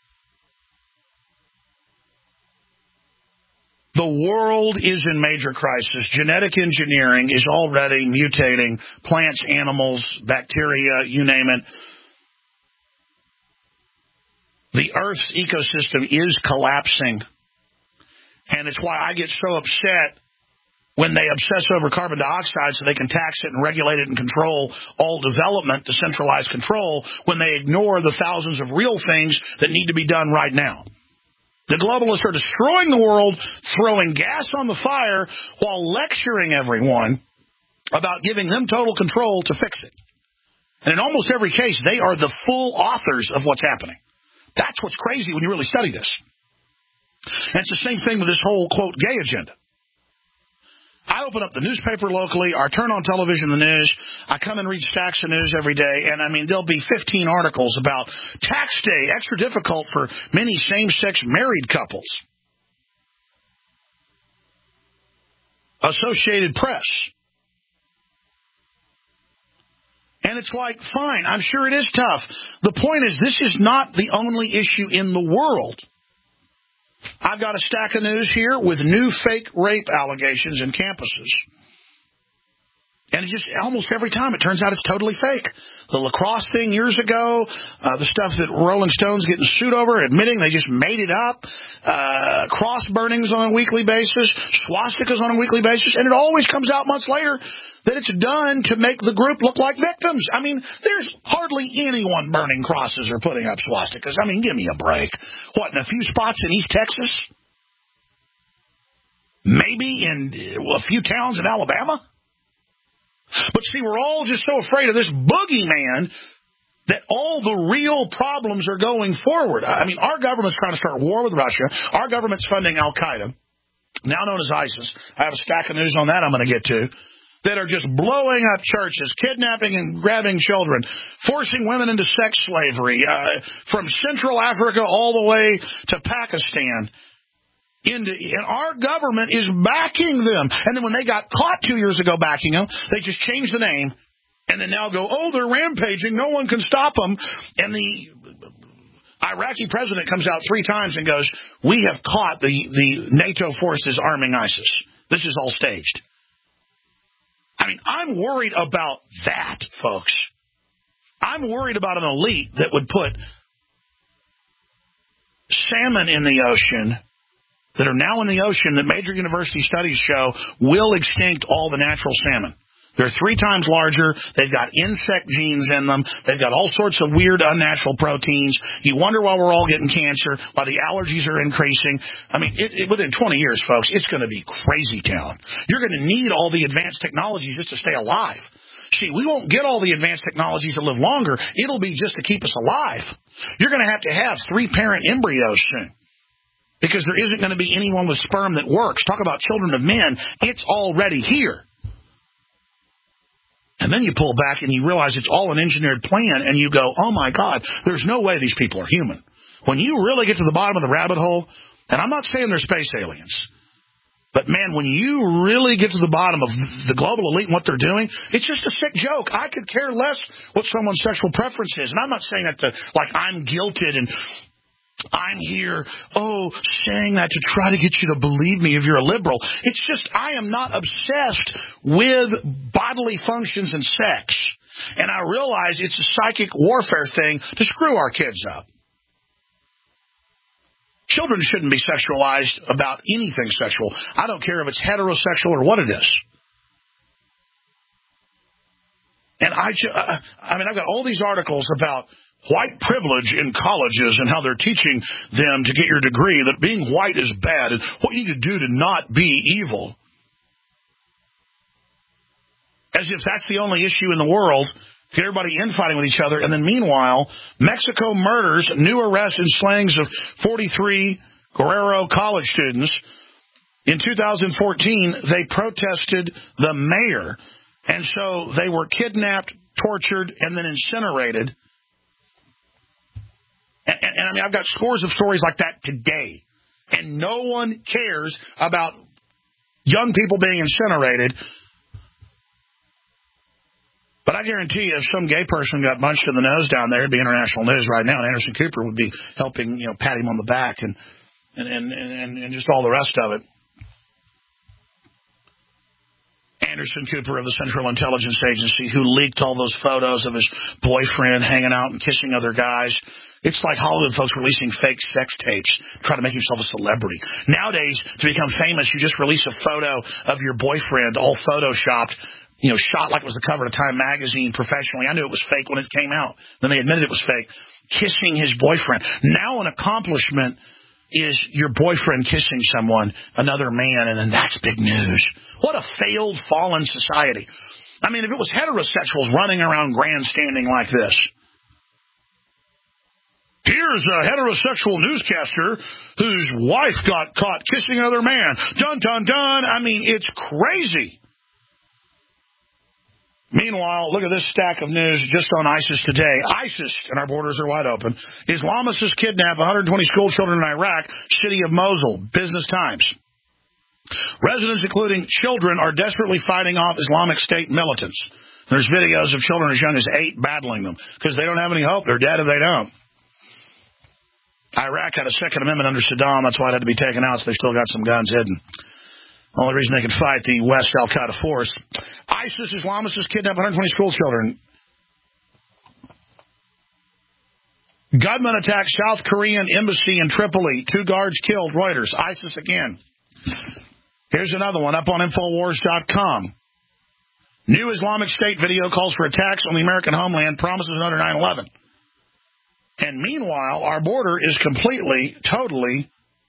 The world is in major crisis. Genetic engineering is already mutating plants, animals, bacteria, you name it. The Earth's ecosystem is collapsing. And it's why I get so upset when they obsess over carbon dioxide so they can tax it and regulate it and control all development to centralized control, when they ignore the thousands of real things that need to be done right now. The globalists are destroying the world, throwing gas on the fire, while lecturing everyone about giving them total control to fix it. And in almost every case, they are the full authors of what's happening. That's what's crazy when you really study this. And it's the same thing with this whole, quote, gay agenda. I open up the newspaper locally, or turn on television, the news. I come and read stacks of news every day, and I mean, there'll be fifteen articles about tax day, extra difficult for many same-sex married couples. Associated Press. And it's like, fine, I'm sure it is tough. The point is, this is not the only issue in the world. I've got a stack of news here with new fake rape allegations in campuses. And it's just almost every time it turns out it's totally fake. The lacrosse thing years ago, uh, the stuff that Rolling Stone's getting sued over, admitting they just made it up, uh, cross burnings on a weekly basis, swastikas on a weekly basis, and it always comes out months later that it's done to make the group look like victims. I mean, there's hardly anyone burning crosses or putting up swastikas. I mean, give me a break. What, in a few spots in East Texas? Maybe in a few towns in Alabama? But see, we're all just so afraid of this boogeyman that all the real problems are going forward. I mean, our government's trying to start war with Russia. Our government's funding Al-Qaeda, now known as ISIS. I have a stack of news on that I'm going to get to. That are just blowing up churches, kidnapping and grabbing children, forcing women into sex slavery, uh, from Central Africa all the way to Pakistan. Into, and our government is backing them. And then when they got caught two years ago backing them, they just changed the name and then now go, oh, they're rampaging, no one can stop them. And the Iraqi president comes out three times and goes, we have caught the, the NATO forces arming ISIS. This is all staged. I mean, I'm worried about that, folks. I'm worried about an elite that would put salmon in the ocean that are now in the ocean that major university studies show will extinct all the natural salmon. They're three times larger. They've got insect genes in them. They've got all sorts of weird, unnatural proteins. You wonder why we're all getting cancer, why the allergies are increasing. I mean, it, it, within twenty years, folks, it's going to be crazy town. You're going to need all the advanced technologies just to stay alive. See, we won't get all the advanced technologies to live longer. It'll be just to keep us alive. You're going to have to have three-parent embryos soon, because there isn't going to be anyone with sperm that works. Talk about children of men. It's already here. And then you pull back and you realize it's all an engineered plan, and you go, oh, my God, there's no way these people are human. When you really get to the bottom of the rabbit hole, And I'm not saying they're space aliens. But, man, when you really get to the bottom of the global elite and what they're doing, it's just a sick joke. I could care less what someone's sexual preference is. And I'm not saying that to, like, I'm guilted and I'm here, oh, saying that to try to get you to believe me if you're a liberal. It's just I am not obsessed with bodily functions and sex. And I realize it's a psychic warfare thing to screw our kids up. Children shouldn't be sexualized about anything sexual. I don't care if it's heterosexual or what it is. And I, uh, I mean, I've got all these articles about white privilege in colleges and how they're teaching them to get your degree, that being white is bad and what you need to do to not be evil. As if that's the only issue in the world. Get everybody infighting with each other. And then meanwhile, Mexico murders, new arrests and slayings of forty-three Guerrero college students. In two thousand fourteen, they protested the mayor. And so they were kidnapped, tortured, and then incinerated. And, and, and I mean, I've got scores of stories like that today. And no one cares about young people being incinerated. But I guarantee you, if some gay person got punched in the nose down there, it'd be international news right now. And Anderson Cooper would be helping, you know, pat him on the back and and and and, and just all the rest of it. Anderson Cooper of the Central Intelligence Agency, who leaked all those photos of his boyfriend hanging out and kissing other guys. It's like Hollywood folks releasing fake sex tapes, trying to make yourself a celebrity. Nowadays, to become famous, you just release a photo of your boyfriend, all photoshopped, you know, shot like it was the cover of Time magazine professionally. I knew it was fake when it came out. Then they admitted it was fake. Kissing his boyfriend. Now an accomplishment is your boyfriend kissing someone, another man, and then that's big news. What a failed, fallen society. I mean, if it was heterosexuals running around grandstanding like this. Here's a heterosexual newscaster whose wife got caught kissing another man. Dun, dun, dun. I mean, it's crazy. Meanwhile, look at this stack of news just on ISIS today. ISIS, and our borders are wide open, Islamists kidnap one hundred twenty school children in Iraq, city of Mosul, Business Times. Residents, including children, are desperately fighting off Islamic State militants. There's videos of children as young as eight battling them because they don't have any hope. They're dead if they don't. Iraq had a Second Amendment under Saddam. That's why it had to be taken out, so they still got some guns hidden. Only reason they could fight the West al-Qaeda force. ISIS Islamists kidnapped one hundred twenty school children. Gunman attacked South Korean embassy in Tripoli. Two guards killed. Reuters. ISIS again. Here's another one up on Infowars dot com. New Islamic State video calls for attacks on the American homeland. Promises another nine eleven. And meanwhile, our border is completely, totally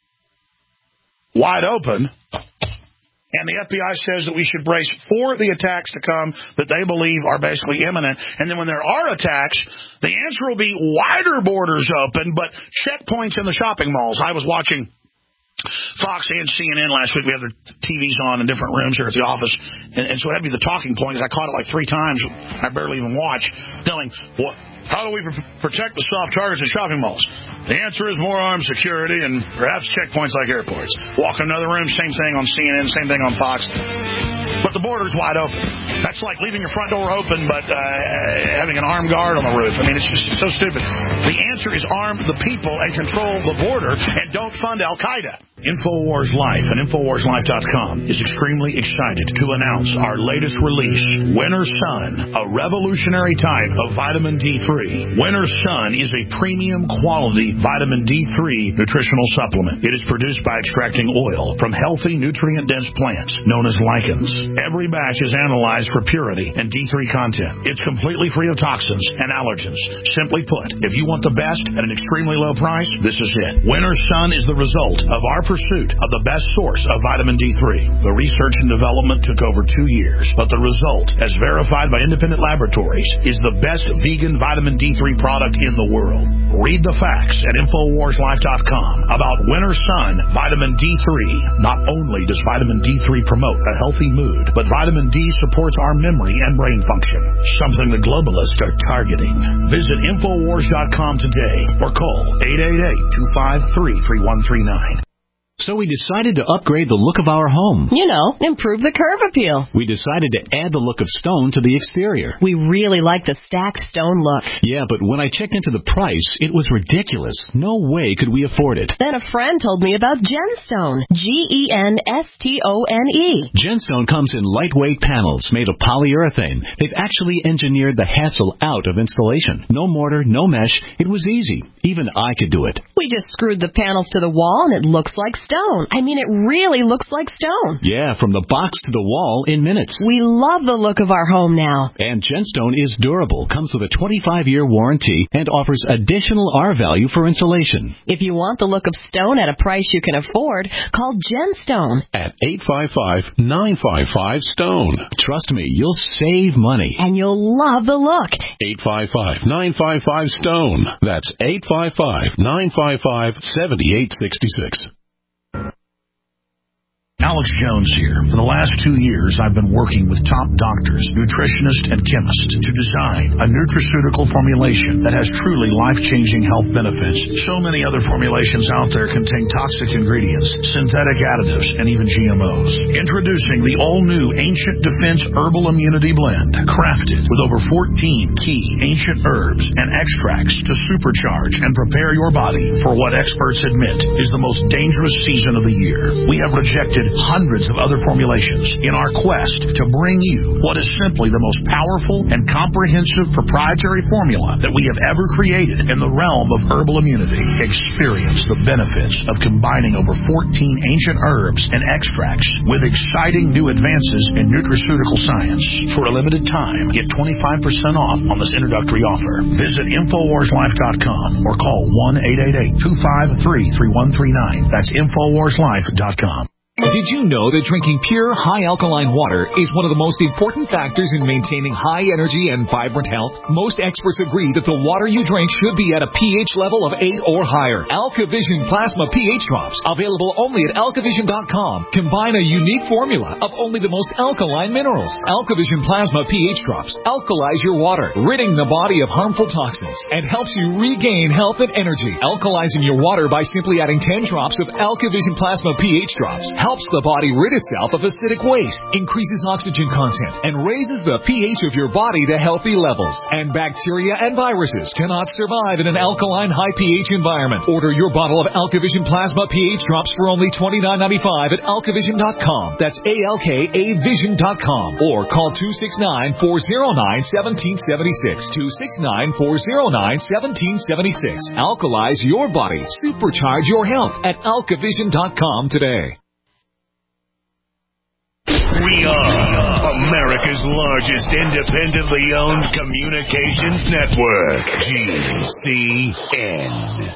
wide open. And the F B I says that we should brace for the attacks to come that they believe are basically imminent. And then when there are attacks, the answer will be wider borders open, but checkpoints in the shopping malls. I was watching Fox and C N N last week. We had their T Vs on in different rooms here at the office. And, and so that'd be the talking point, because I caught it like three times. I barely even watched. Telling, what? How do we pr- protect the soft targets in shopping malls? The answer is more armed security and perhaps checkpoints like airports. Walk in another room, same thing on C N N, same thing on Fox. But the border's wide open. That's like leaving your front door open but uh, having an armed guard on the roof. I mean, it's just so stupid. The answer is arm the people and control the border and don't fund Al-Qaeda. Infowars Life and Infowars Life dot com is extremely excited to announce our latest release, Winter Sun, a revolutionary type of vitamin D three. Winter Sun is a premium quality vitamin D three nutritional supplement. It is produced by extracting oil from healthy, nutrient-dense plants known as lichens. Every batch is analyzed for purity and D three content. It's completely free of toxins and allergens. Simply put, if you want the best at an extremely low price, this is it. Winter Sun is the result of our pursuit of the best source of vitamin D three. The research and development took over two years, but the result, as verified by independent laboratories, is the best vegan vitamin D three product in the world. Read the facts at Infowars Life dot com about Winter Sun Vitamin D three. Not only does vitamin D three promote a healthy mood, but vitamin D supports our memory and brain function, something the globalists are targeting. Visit Infowars dot com today or call eight eight eight, two five three, three one three nine. So we decided to upgrade the look of our home. You know, improve the curve appeal. We decided to add the look of stone to the exterior. We really like the stacked stone look. Yeah, but when I checked into the price, it was ridiculous. No way could we afford it. Then a friend told me about Genstone. G E N S T O N E. Genstone comes in lightweight panels made of polyurethane. They've actually engineered the hassle out of installation. No mortar, no mesh. It was easy. Even I could do it. We just screwed the panels to the wall and it looks like stone. I mean, it really looks like stone. Yeah, from the box to the wall in minutes. We love the look of our home now. And Genstone is durable, comes with a twenty-five year warranty, and offers additional R value for insulation. If you want the look of stone at a price you can afford, call Genstone at eight five five, nine five five, STONE. Trust me, you'll save money. And you'll love the look. eight five five, nine five five, STONE. That's eight five five, nine five five, seven eight six six. Alex Jones here. For the last two years, I've been working with top doctors, nutritionists, and chemists to design a nutraceutical formulation that has truly life-changing health benefits. So many other formulations out there contain toxic ingredients, synthetic additives, and even G M Os. Introducing the all-new Ancient Defense Herbal Immunity Blend, crafted with over fourteen key ancient herbs and extracts to supercharge and prepare your body for what experts admit is the most dangerous season of the year. We have rejected hundreds of other formulations in our quest to bring you what is simply the most powerful and comprehensive proprietary formula that we have ever created in the realm of herbal immunity. Experience the benefits of combining over fourteen ancient herbs and extracts with exciting new advances in nutraceutical science. For a limited time, get twenty-five percent off on this introductory offer. Visit Infowars Life dot com or call one eight eight eight, two five three, three one three nine. That's Infowars Life dot com. Did you know that drinking pure, high-alkaline water is one of the most important factors in maintaining high energy and vibrant health? Most experts agree that the water you drink should be at a pH level of eight or higher. AlkaVision Plasma pH Drops, available only at alkavision dot com, combine a unique formula of only the most alkaline minerals. AlkaVision Plasma pH Drops alkalize your water, ridding the body of harmful toxins, and helps you regain health and energy. Alkalizing your water by simply adding ten drops of AlkaVision Plasma pH Drops helps the body rid itself of acidic waste, increases oxygen content, and raises the pH of your body to healthy levels. And bacteria and viruses cannot survive in an alkaline high pH environment. Order your bottle of AlkaVision Plasma pH Drops for only twenty-nine ninety-five at alkavision dot com. That's A L K A vision dot com. Or call two six nine, four oh nine, one seven seven six. two six nine, four oh nine, one seven seven six. Alkalize your body. Supercharge your health at alkavision dot com today. We are America's largest independently owned communications network, G C N.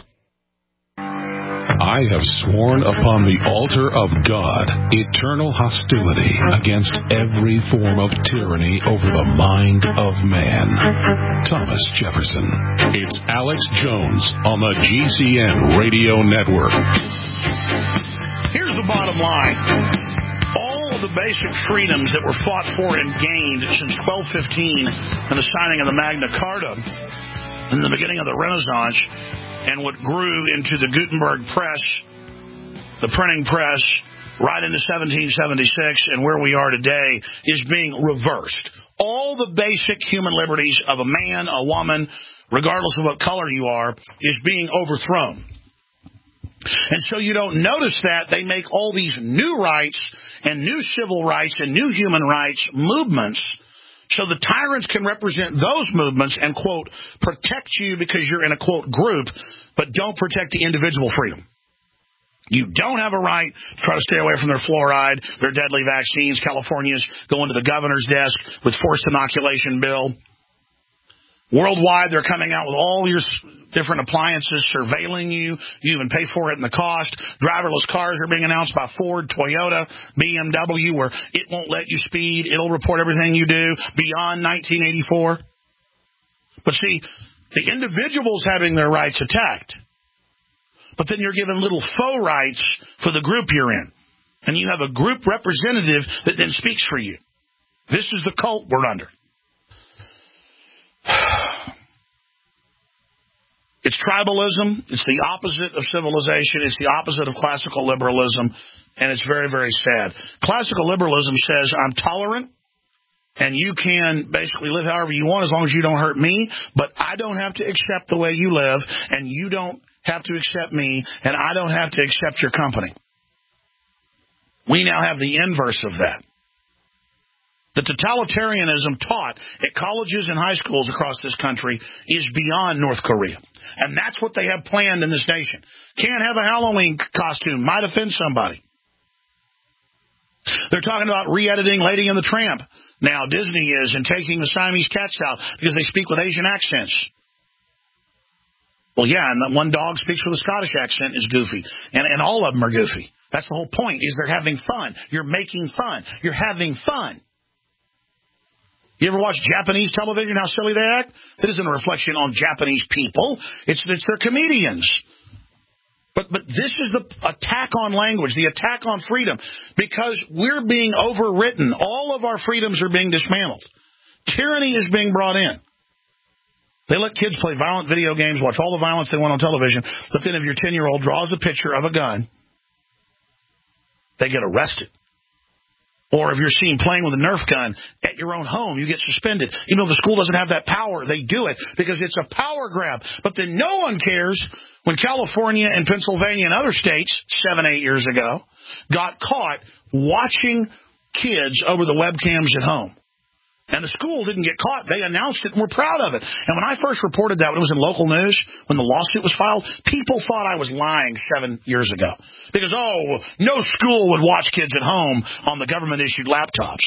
I have sworn upon the altar of God eternal hostility against every form of tyranny over the mind of man. Thomas Jefferson. It's Alex Jones on the G C N Radio Network. Here's the bottom line. The basic freedoms that were fought for and gained since twelve fifteen and the signing of the Magna Carta in the beginning of the Renaissance and what grew into the Gutenberg press, the printing press, right into seventeen seventy-six and where we are today is being reversed. All the basic human liberties of a man, a woman, regardless of what color you are, is being overthrown. And so you don't notice that they make all these new rights and new civil rights and new human rights movements so the tyrants can represent those movements and, quote, protect you because you're in a, quote, group, but don't protect the individual freedom. You don't have a right to try to stay away from their fluoride, their deadly vaccines. California's going to the governor's desk with forced inoculation bill. Worldwide, they're coming out with all your different appliances, surveilling you. You even pay for it in the cost. Driverless cars are being announced by Ford, Toyota, B M W, where it won't let you speed. It'll report everything you do beyond nineteen eighty-four. But see, the individual's having their rights attacked. But then you're given little faux rights for the group you're in. And you have a group representative that then speaks for you. This is the cult we're under. It's tribalism. It's the opposite of civilization. It's the opposite of classical liberalism, and it's very, very sad. Classical liberalism says I'm tolerant, and you can basically live however you want as long as you don't hurt me, but I don't have to accept the way you live, and you don't have to accept me, and I don't have to accept your company. We now have the inverse of that. The totalitarianism taught at colleges and high schools across this country is beyond North Korea. And that's what they have planned in this nation. Can't have a Halloween costume. Might offend somebody. They're talking about re-editing Lady and the Tramp. Now Disney is, and taking the Siamese cats out because they speak with Asian accents. Well, yeah, and that one dog speaks with a Scottish accent is goofy. And, and all of them are goofy. That's the whole point, is they're having fun. You're making fun. You're having fun. You ever watch Japanese television, how silly they act? That isn't a reflection on Japanese people. It's, it's their comedians. But but this is the attack on language, the attack on freedom, because we're being overwritten. All of our freedoms are being dismantled. Tyranny is being brought in. They let kids play violent video games, watch all the violence they want on television, but then if your ten-year-old draws a picture of a gun, they get arrested. Or if you're seen playing with a Nerf gun at your own home, you get suspended. Even though the school doesn't have that power, they do it because it's a power grab. But then no one cares when California and Pennsylvania and other states, seven, eight years ago, got caught watching kids over the webcams at home. And the school didn't get caught. They announced it and were proud of it. And when I first reported that, when it was in local news, when the lawsuit was filed, people thought I was lying seven years ago. Because, oh, no school would watch kids at home on the government-issued laptops.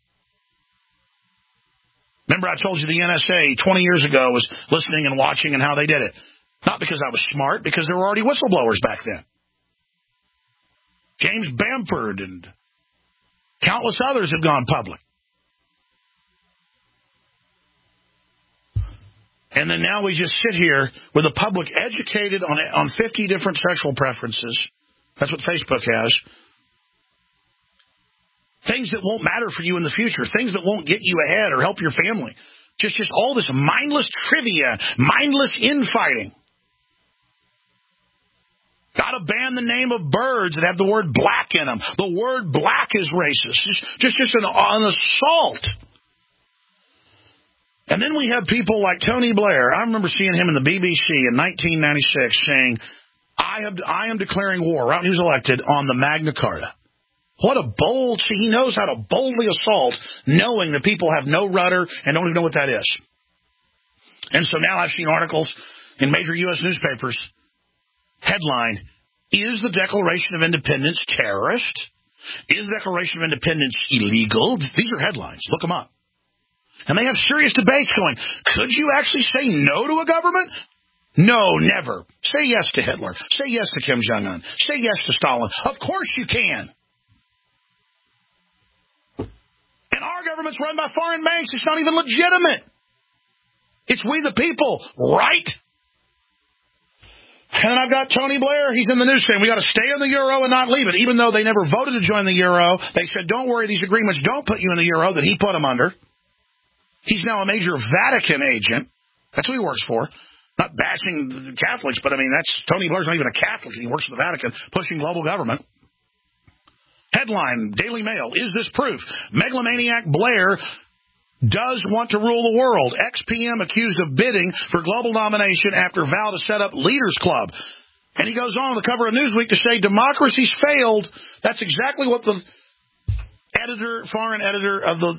Remember I told you the N S A twenty years ago was listening and watching and how they did it. Not because I was smart, because there were already whistleblowers back then. James Bamford and countless others have gone public. And then now we just sit here with the public educated on on fifty different sexual preferences. That's what Facebook has. Things that won't matter for you in the future. Things that won't get you ahead or help your family. Just, just all this mindless trivia, mindless infighting. Got to ban the name of birds that have the word black in them. The word black is racist. Just, just, just an, an assault. And then we have people like Tony Blair. I remember seeing him in the B B C in nineteen ninety-six saying, I am, I am declaring war, right when he was elected, on the Magna Carta. What a bold, see, he knows how to boldly assault, knowing that people have no rudder and don't even know what that is. And so now I've seen articles in major U S newspapers, headline, is the Declaration of Independence terrorist? Is the Declaration of Independence illegal? These are headlines. Look them up. And they have serious debates going, could you actually say no to a government? No, never. Say yes to Hitler. Say yes to Kim Jong-un. Say yes to Stalin. Of course you can. And our government's run by foreign banks. It's not even legitimate. It's we the people, right? And I've got Tony Blair. He's in the news saying we got to stay in the euro and not leave it. Even though they never voted to join the euro, they said, don't worry, these agreements don't put you in the euro that he put them under. He's now a major Vatican agent. That's who he works for. Not bashing the Catholics, but I mean, that's Tony Blair's not even a Catholic. He works for the Vatican, pushing global government. Headline, Daily Mail, is this proof? Megalomaniac Blair does want to rule the world. Ex-P M accused of bidding for global domination after vow to set up Leaders Club. And he goes on the cover of Newsweek to say democracy's failed. That's exactly what the editor, foreign editor of the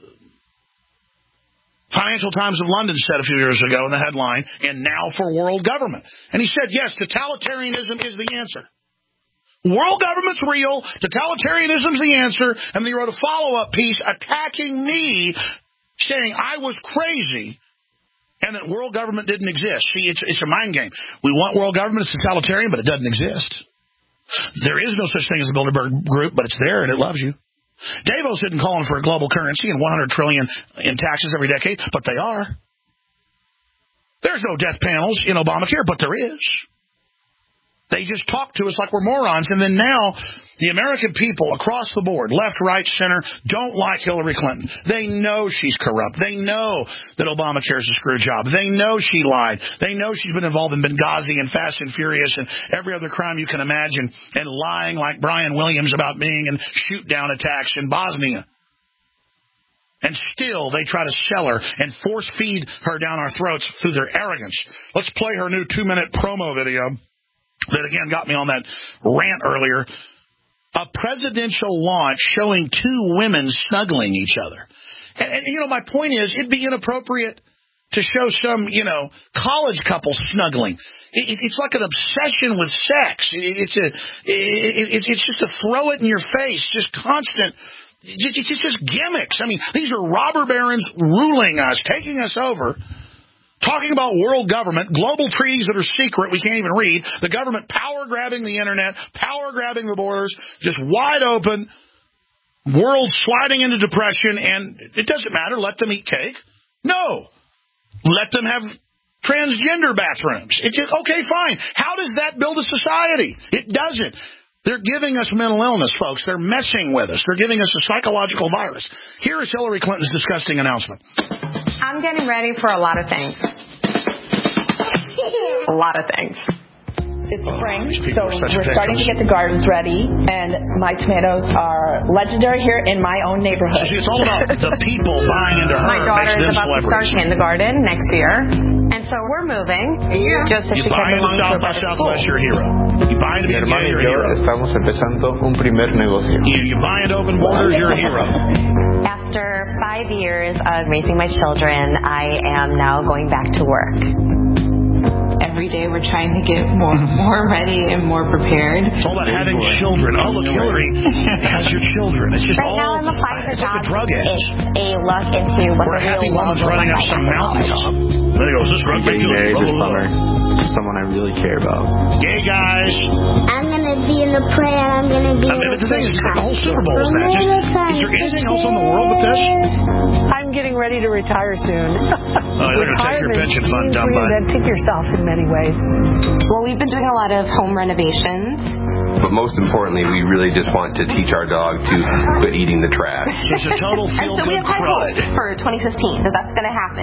Financial Times of London said a few years ago in the headline, and now for world government. And he said, yes, totalitarianism is the answer. World government's real, totalitarianism's the answer, and then he wrote a follow-up piece attacking me, saying I was crazy and that world government didn't exist. See, it's, it's a mind game. We want world government, it's totalitarian, but it doesn't exist. There is no such thing as the Bilderberg Group, but it's there and it loves you. Davos isn't calling for a global currency and one hundred trillion dollars in taxes every decade, but they are. There's no death panels in Obamacare, but there is. They just talk to us like we're morons. And then now the American people across the board, left, right, center, don't like Hillary Clinton. They know she's corrupt. They know that Obamacare is a screw job. They know she lied. They know she's been involved in Benghazi and Fast and Furious and every other crime you can imagine, and lying like Brian Williams about being in shoot-down attacks in Bosnia. And still, they try to sell her and force-feed her down our throats through their arrogance. Let's play her new two-minute promo video that, again, got me on that rant earlier. A presidential launch showing two women snuggling each other. And, and, you know, my point is, it'd be inappropriate to show some, you know, college couple snuggling. It, it, it's like an obsession with sex. It, it's, a, it, it, it's just a throw it in your face, just constant. It's just gimmicks. I mean, these are robber barons ruling us, taking us over. Talking about world government, global treaties that are secret, we can't even read, the government power-grabbing the Internet, power-grabbing the borders, just wide open, world sliding into depression, and it doesn't matter, let them eat cake. No. Let them have transgender bathrooms. It's just, okay, fine. How does that build a society? It doesn't. They're giving us mental illness, folks. They're messing with us. They're giving us a psychological virus. Here is Hillary Clinton's disgusting announcement. I'm getting ready for a lot of things. A lot of things. It's spring, so we're starting to get the gardens ready, and my tomatoes are legendary here in my own neighborhood. See, it's all about the people buying into her. My daughter is about to start kindergarten next year, and so we're moving. Yeah. Just you buy into South by Southwest, you're a hero. You buy into being gay, you're a hero. Estamos empezando un primer negocio. You, you buy into open borders, you're a hero. After five years of raising my children, I am now going back to work. Every day we're trying to get more more ready and more prepared. It's all about having children. Oh, look, Hillary has your children. It's just right all, now I'm applying for jobs. Like a drug addict. It's a look into what Where the a happy real woman's world running up like some mountaintop. Then he goes, this drug getting married this summer. Someone I really care about. Gay guys. I'm going to be in the play and I'm going to be I mean, in the thing is, the whole Super Bowl is that. Just, is there anything else in the world but this? I'm getting ready to retire soon. Oh, you're going to take your pension fund, dumb butt. Reinventing yourself in many ways. Well, we've been doing a lot of home renovations. But most importantly, we really just want to teach our dog to quit eating the trash. So it's a total feel-good so we have high crud. hopes for twenty fifteen that that's going to happen.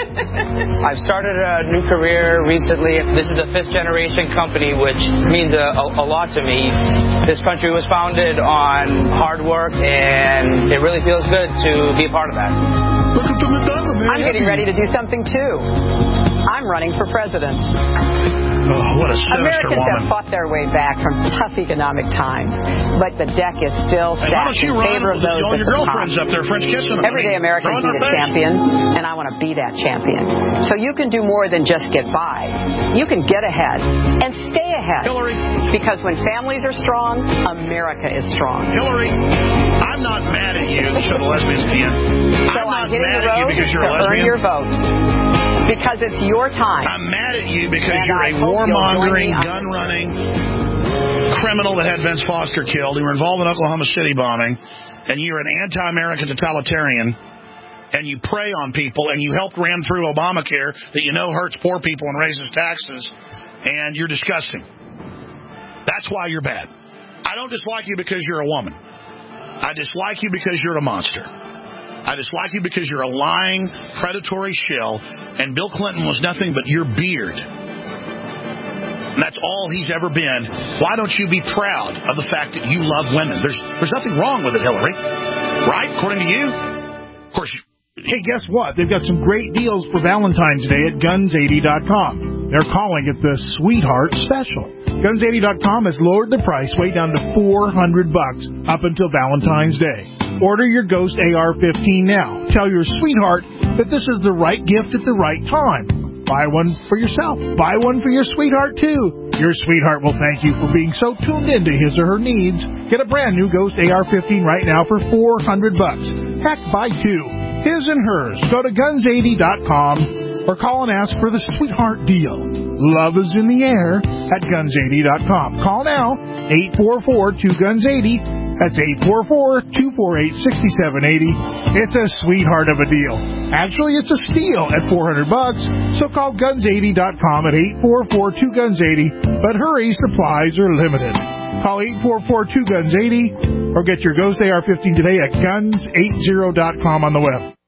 I've started a new career recently. This is a fifth-generation company, which means a, a, a lot to me. This country was founded on hard work, and it really feels good to be a part of that. Look at them, man. I'm getting ready to do something, too. I'm running for president. Oh, what a sinister Americans woman. have fought their way back from tough economic times, but the deck is still Hey, why don't stacked you in run favor of with those all at your the girlfriends top. up there French kissing them? Everyday Americans need a champion, and I want to be that champion. So you can do more than just get by. You can get ahead and stay ahead. Hillary. Because when families are strong, America is strong. Hillary, I'm not mad at you. This show the lesbians at the end. So I'm not I'm hitting mad the at you road because you're to a lesbian. earn your vote. Because it's your time. I'm mad at you because And you're I a hope you'll warmongering, join me on- gun-running criminal that had Vince Foster killed. You were involved in Oklahoma City bombing, and you're an anti-American totalitarian, and you prey on people, and you helped ram through Obamacare that you know hurts poor people and raises taxes, and you're disgusting. That's why you're bad. I don't dislike you because you're a woman. I dislike you because you're a monster. I dislike you because you're a lying, predatory shill, and Bill Clinton was nothing but your beard. And that's all he's ever been. Why don't you be proud of the fact that you love women? There's there's nothing wrong with it, Hillary. Right? According to you? Of course, you... Hey, guess what? They've got some great deals for Valentine's Day at guns eighty dot com. They're calling it the Sweetheart Special. guns eighty dot com has lowered the price way down to four hundred bucks up until Valentine's Day. Order your Ghost A R fifteen now. Tell your sweetheart that this is the right gift at the right time. Buy one for yourself. Buy one for your sweetheart, too. Your sweetheart will thank you for being so tuned into his or her needs. Get a brand new Ghost A R fifteen right now for four hundred bucks. Heck, buy two. His and hers. Go to guns eighty dot com or call and ask for the sweetheart deal. Love is in the air at guns eighty dot com. Call now, eight four four two guns eighty. That's eight four four, two four eight, six seven eight zero. It's a sweetheart of a deal. Actually, it's a steal at four hundred bucks. So call guns eighty dot com at eight four four, two guns eighty. But hurry, supplies are limited. Call eight four four, two guns eighty or get your Ghost A R fifteen today at guns eighty dot com on the web.